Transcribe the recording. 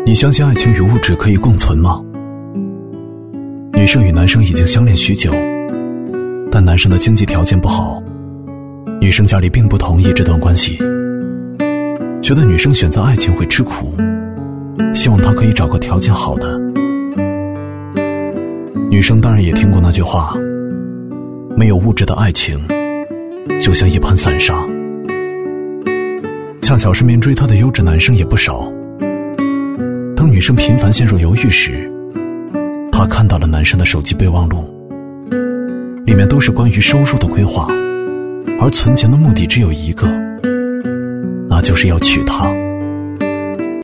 你相信爱情与物质可以共存吗？女生与男生已经相恋许久，但男生的经济条件不好，女生家里并不同意这段关系，觉得女生选择爱情会吃苦，希望他可以找个条件好的。女生当然也听过那句话，没有物质的爱情就像一盘散沙。恰巧身边追她的优质男生也不少，当女生频繁陷入犹豫时，她看到了男生的手机备忘录，里面都是关于收入的规划，而存钱的目的只有一个，那就是要娶她。